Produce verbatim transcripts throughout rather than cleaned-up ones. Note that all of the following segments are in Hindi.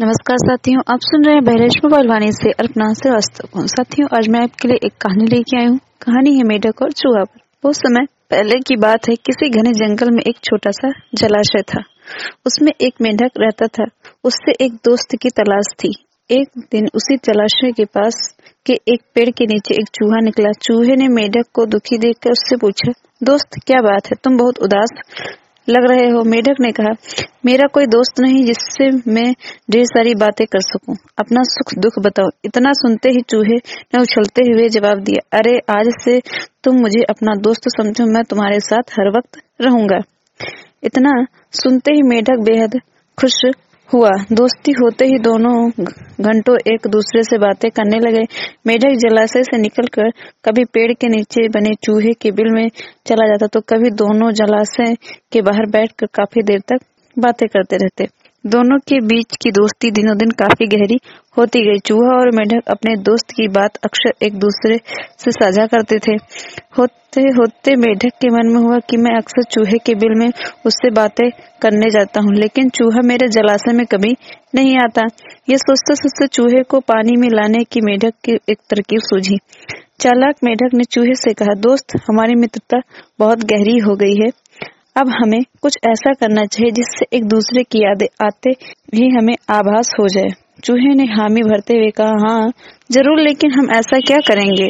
नमस्कार साथियों, आप सुन रहे हैं बहरेश मोबाइल वाणी से अल्पना श्रीवास्तव को। साथियों, आज मैं आपके लिए एक कहानी लेके आई हूँ। कहानी है मेढक और चूहा पर। बहुत समय पहले की बात है। किसी घने जंगल में एक छोटा सा जलाशय था। उसमें एक मेढक रहता था। उससे एक दोस्त की तलाश थी। एक दिन उसी जलाशय के पास के एक पेड़ के नीचे एक चूहा निकला। चूहे ने मेढक को दुखी देखकर उससे पूछा, दोस्त क्या बात है, तुम बहुत उदास लग रहे हो। मेढक ने कहा, मेरा कोई दोस्त नहीं जिससे मैं ढेर सारी बातें कर सकूं। अपना सुख दुख बताओ। इतना सुनते ही चूहे ने उछलते हुए जवाब दिया, अरे आज से तुम मुझे अपना दोस्त समझो, मैं तुम्हारे साथ हर वक्त रहूंगा। इतना सुनते ही मेढक बेहद खुश हुआ। दोस्ती होते ही दोनों घंटों एक दूसरे से बातें करने लगे। मेढक जलाशय से निकलकर कभी पेड़ के नीचे बने चूहे के बिल में चला जाता तो कभी दोनों जलाशय के बाहर बैठकर काफी देर तक बातें करते रहते। दोनों के बीच की दोस्ती दिनों दिन काफी गहरी होती गई। चूहा और मेढक अपने दोस्त की बात अक्सर एक दूसरे से साझा करते थे। होते होते मेढक के मन में हुआ कि मैं अक्सर चूहे के बिल में उससे बातें करने जाता हूँ, लेकिन चूहा मेरे जलाशय में कभी नहीं आता। ये सोचते सोचते चूहे को पानी में लाने की मेढक की एक तरकीब सूझी। चालाक मेढक ने चूहे से कहा, दोस्त हमारी मित्रता बहुत गहरी हो गई है। अब हमें कुछ ऐसा करना चाहिए जिससे एक दूसरे की यादें आते ही हमें आभास हो जाए। चूहे ने हामी भरते हुए कहा, हाँ जरूर, लेकिन हम ऐसा क्या करेंगे।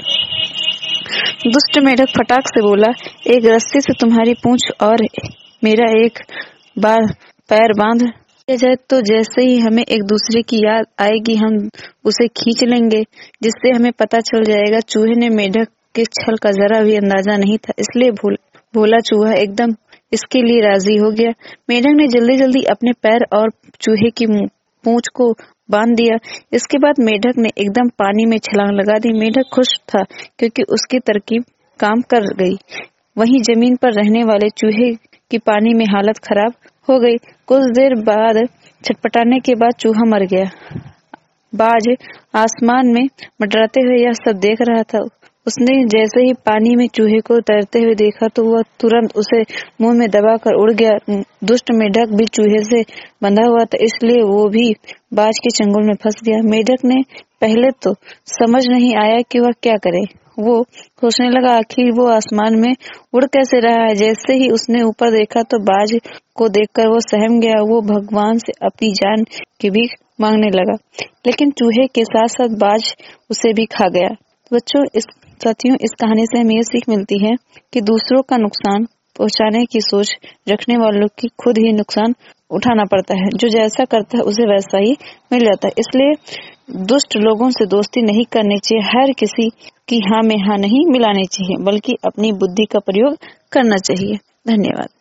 दुष्ट मेढक फटाक से बोला, एक रस्सी से तुम्हारी पूंछ और मेरा एक बार पैर बांध दिया जाए तो जैसे ही हमें एक दूसरे की याद आएगी हम उसे खींच लेंगे, जिससे हमें पता चल जाएगा। चूहे ने मेढक के छल का जरा भी अंदाजा नहीं था, इसलिए भूल भोला चूहा एकदम इसके लिए राजी हो गया। मेढक ने जल्दी जल्दी अपने पैर और चूहे की पूंछ को बांध दिया। इसके बाद मेढक ने एकदम पानी में छलांग लगा दी। मेढक खुश था क्योंकि उसकी तरकीब काम कर गई। वहीं जमीन पर रहने वाले चूहे की पानी में हालत खराब हो गई। कुछ देर बाद छटपटाने के बाद चूहा मर गया। बाज आसमान में मंडराते हुए यह सब देख रहा था। उसने जैसे ही पानी में चूहे को तैरते हुए देखा तो वह तुरंत उसे मुंह में दबाकर उड़ गया। दुष्ट मेढक भी चूहे से बंधा हुआ था, इसलिए वो भी बाज के चंगुल में फंस गया। मेढक ने पहले तो समझ नहीं आया कि वह क्या करे। वो सोचने लगा, आखिर वो आसमान में उड़ कैसे रहा है। जैसे ही उसने ऊपर देखा तो बाज को देखकर वो सहम गया। वो भगवान से अपनी जान की भीख मांगने लगा, लेकिन चूहे के साथ साथ बाज उसे भी खा गया। बच्चों, इस साथियों इस कहानी से हमें ये सीख मिलती है कि दूसरों का नुकसान पहुंचाने की सोच रखने वालों की खुद ही नुकसान उठाना पड़ता है। जो जैसा करता है उसे वैसा ही मिल जाता है। इसलिए दुष्ट लोगों से दोस्ती नहीं करनी चाहिए। हर किसी की हाँ में हाँ नहीं मिलानी चाहिए, बल्कि अपनी बुद्धि का प्रयोग करना चाहिए। धन्यवाद।